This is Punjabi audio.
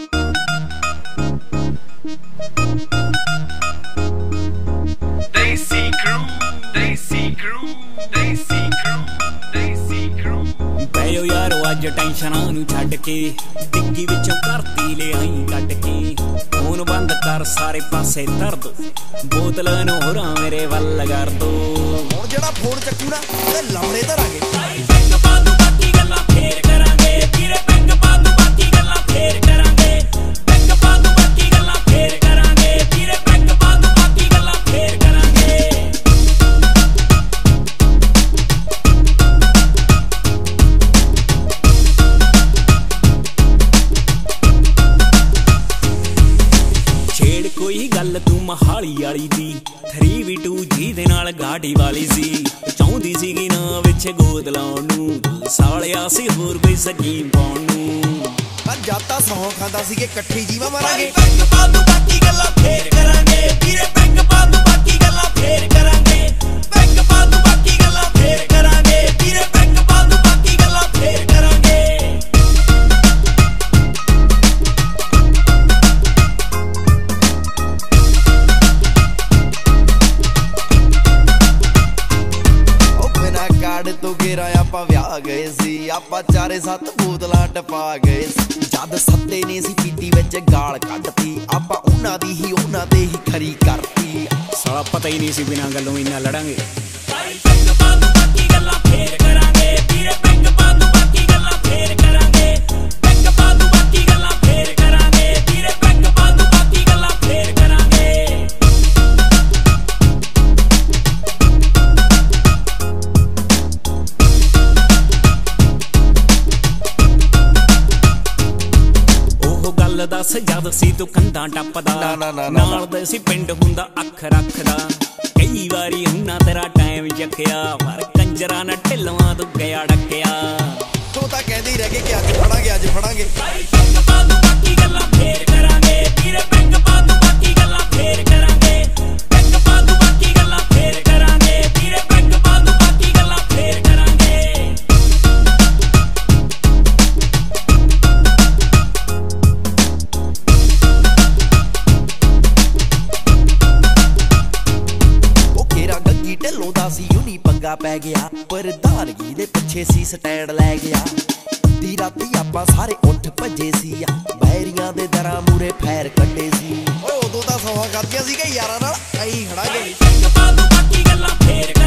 ਪੈਓ ਯਾਰੋ ਅੱਜ ਟੈਨਸ਼ਨਾਂ ਨੂੰ ਛੱਡ ਕੇ ਡਿੱਗੀ ਵਿੱਚੋਂ ਕਰਤੀ ਲੈ ਆਈ ਕੱਢ ਕੇ ਫੋਨ ਬੰਦ ਕਰ ਸਾਰੇ ਪਾਸੇ ਦਰਦ ਬੋਤਲ ਨੂੰ ਹੋਰਾਂ ਮੇਰੇ ਵੱਲ ਕਰ ਦੋ ਹੁਣ ਜਿਹੜਾ ਫੋਨ ਚੱਕੂ ਨਾ ਤੇ ਲਾਉਣੇ ਧਰਾਂਗੇ ਪੈਗ ਪਾ ਦੂ ਬਾਕੀ ਗੱਲਾਂ ਫੇਰ ਕਰਾਂਗੇ ਵੀਰੇ ਪੈਗ ਪਾ ਦੂ ਬਾਕੀ ਗੱਲਾਂ ਫੇਰ ਕਰਾਂਗੇ ਪੈਗ ਪਾ ਦੂ ਬਾਕੀ ਗੱਲਾਂ ਫੇਰ ਕਰਾਂਗੇ ਵੀਰੇ ਪੈਗ ਪਾ ਦੂ ਬਾਕੀ ਗੱਲਾਂ ਫੇਰ ਕਰਾਂਗੇ ਛੇੜ ਕੋਈ ਗੱਲ ਤੂੰ ਮਹਾਲੀ ਵਾਲੀ ਦੀ 3v2 ਜਿਹਦੇ ਨਾਲ ਗਾੜੀ ਵਾਲੀ ਸੀ ਚਾਹੁੰਦੀ ਸੀਗੀ ਨਾ ਵਿੱਚ ਗੋਦ ਲਾਉਣ ਨੂੰ ਸਾਲਿਆ ਸੀ ਹੋਰ ਕੋਈ ਸਕੀਮ ਪਾਉਣ ਨੂੰ ਆ ਜਾਤਾ ਸੌਂ ਖਾਂਦਾ ਸੀ ਕਿ ਇਕੱਠੀ ਜੀਵਾ ਮਾਰਾਂਗੇ ਪੈਗ ਪਾ ਦੂ ਬਾਕੀ ਗੱਲਾਂ ਫੇਰ ਕਰਾਂਗੇ ਵੀਰੇ ਪੈਗ ਪਾ ਦੂ ਬਾਕੀ ਗੱਲਾਂ ਫੇਰ ਕਰਾਂਗੇ ਪੈਗ ਪਾ ਦੂ ਬਾਕੀ ਗੱਲਾਂ ਫੇਰ ਕਰਾਂਗੇ ਵੀਰੇ ਪੈਗ ਪਾ ਦੂ ਬਾਕੀ ਗੱਲਾਂ ਫੇਰ ਕਰਾਂਗੇ ਕਾੜ ਤੋਂ ਘੇਰਾ ਆਪਾਂ ਵਿਆਹ ਗਏ ਸੀ ਆਪਾਂ 4-7 ਬੋਤਲਾਂ ਟਪਾ ਗਏ ਸੀ ਜਦ ਸੱਤੇ ਨੇ ਸੀ ਪੀਤੀ ਵਿੱਚ ਗਾਲ ਕੱਢਤੀ ਆਪਾਂ ਉਹਨਾਂ ਦੀ ਹੀ ਉਹਨਾਂ ਤੇ ਹੀ ਖਰੀ ਕਰਤੀ ਸਾਲਾ ਪਤਾ ਹੀ ਨਹੀਂ ਸੀ ਬਿਨਾਂ ਗੱਲੋਂ ਇੰਨਾ ਲੜਾਂਗੇ ਪੈਗ ਪਾ ਦੂ ਬਾਕੀ ਗੱਲਾਂ ਫੇਰ ਕਰਾਂਗੇ ਵੀਰੇ ਪੈਗ ਪਾ ਦੂ ਬਾਕੀ ਗੱਲਾਂ ਫੇਰ ਕਰਾਂਗੇ ਪੈਗ ਪਾ ਦੂ ਬਾਕੀ ਗੱਲਾਂ ਫੇਰ ਕਰਾਂਗੇ ਵੀਰੇ ਪੈਗ ਪਾ ਦੂ ਬਾਕੀ ਗੱਲਾਂ ਫੇਰ ਕਰਾਂਗੇ ਦੱਸ ਜਦ ਸੀ ਤੂੰ ਕੰਧਾਂ ਟੱਪਦਾ ਨਾਲ ਦੇ ਸੀ ਪਿੰਡ ਹੁੰਦਾ ਅੱਖ ਰੱਖਦਾ ਕਈ ਵਾਰੀ ਹੁੰਨਾ ਤੇਰਾ ਟਾਈਮ ਚੱਕਿਆ ਪਰ ਕੰਜਰਾਂ ਨਾਲ ਢਿੱਲਵਾਂ ਤੂੰ ਗਿਆ ਡੱਕਿਆ ਤੂੰ ਤਾਂ ਕਹਿੰਦੀ ਰਹਿ ਗਈ ਕਿ ਅੱਜ ਫੜਾਂਗੇ ਅੱਜ ਫੜਾਂਗੇ ਪੈਗ ਪਾ ਦੂ ਬਾਕੀ ਗੱਲਾਂ ਫੇਰ ਕਰਾਂਗੇ ਵੀਰੇ ਪੈਗ ਪਾ ਦੂ ਬਾਕੀ ਗੱਲਾਂ ਫੇਰ ਕਰਾਂਗੇ ਪੈਗ ਪਾ ਦੂ ਬਾਕੀ ਗੱਲਾਂ ਫੇਰ ਕਰਾਂਗੇ ਵੀਰੇ ਪੈਗ ਪਾ ਦੂ ਬਾਕੀ ਗੱਲਾਂ ਫੇਰ ਕਰਾਂਗੇ ਢਿੱਲੋਂ ਦਾ ਸੀ ਯੂਨੀ ਪੰਗਾ ਪੈ ਗਿਆ ਪ੍ਰਧਾਨਗੀ ਦੇ ਪਿੱਛੇ ਸੀ ਸਟੈਂਡ ਲੈ ਗਿਆ ਦੀ ਰਾਤੀ ਆਪਾਂ ਸਾਰੇ ਉੱਠ ਭੱਜੇ ਸੀ ਬੈਰੀਆਂ ਦੇ ਦਰਾਂ ਮੂਰੇ ਫੈਰ ਕੱਢੇ ਸੀ ਓਏ ਉਦੋਂ ਤਾਂ ਸੌਹਾਂ ਖਾਧੀਆਂ ਸੀ ਕਿ ਯਾਰਾਂ ਨਾਲ ਐਂ ਖੜਾਂਗੇ ਪੈਗ ਪਾ ਦੂ ਬਾਕੀ ਗੱਲਾਂ ਫੇਰ